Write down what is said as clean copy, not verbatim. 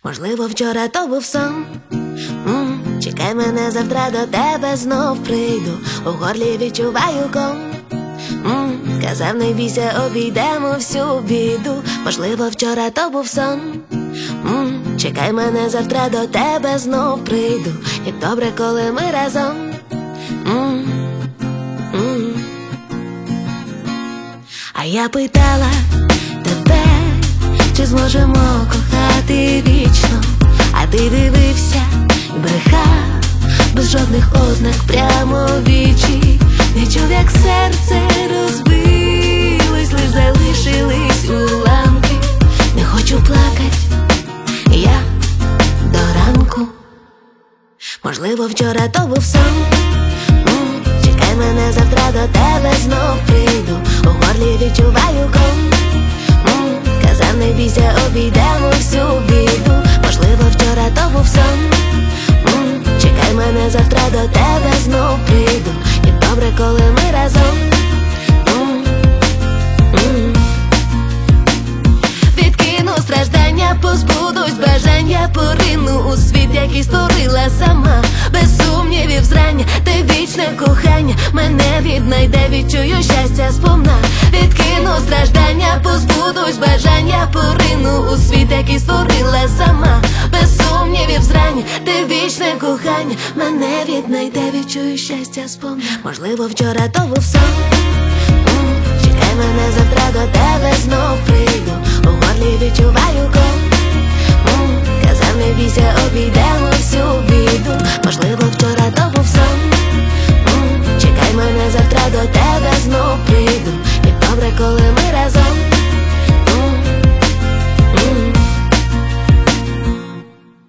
Можливо, вчора то був сон. Чекай мене, завтра до тебе знов прийду. У горлі відчуваю ком. Казав, не бійся, обійдемо всю біду. Можливо, вчора то був сон. Чекай мене, завтра до тебе знов прийду. Як добре, коли ми разом. А я питала тебе, чи зможемо кохати вічно. А ти дивився і брехав, без жодних ознак прямо в вічі. Не чув, як серце розбилось, лиш залишились уламки. Не хочу плакать я до ранку. Можливо, вчора то був сон. Чекай мене, завтра до тебе знов прийду. У горлі відчуваю ком. Казав, не бійся, обійдемо всю біду. Можливо, вчора то був сон. Чекай мене, завтра до тебе знов прийду. Як добре, коли ми разом. Відкину страждання, позбудусь бажання, порину у світ, який створила сама. Без сумнівів зрання, ти вічне кохання мене віднайде, відчую щастя сповна. Відкину страждання, позбудусь бажання, порину у світ, який створила сама. Без сумнівів зрання, ти вічне кохання мене віднайде, відчую щастя сповна. Можливо, вчора то був сон. Чекай мене, завтра до тебе знов прийду. У горлі відчуваю ком.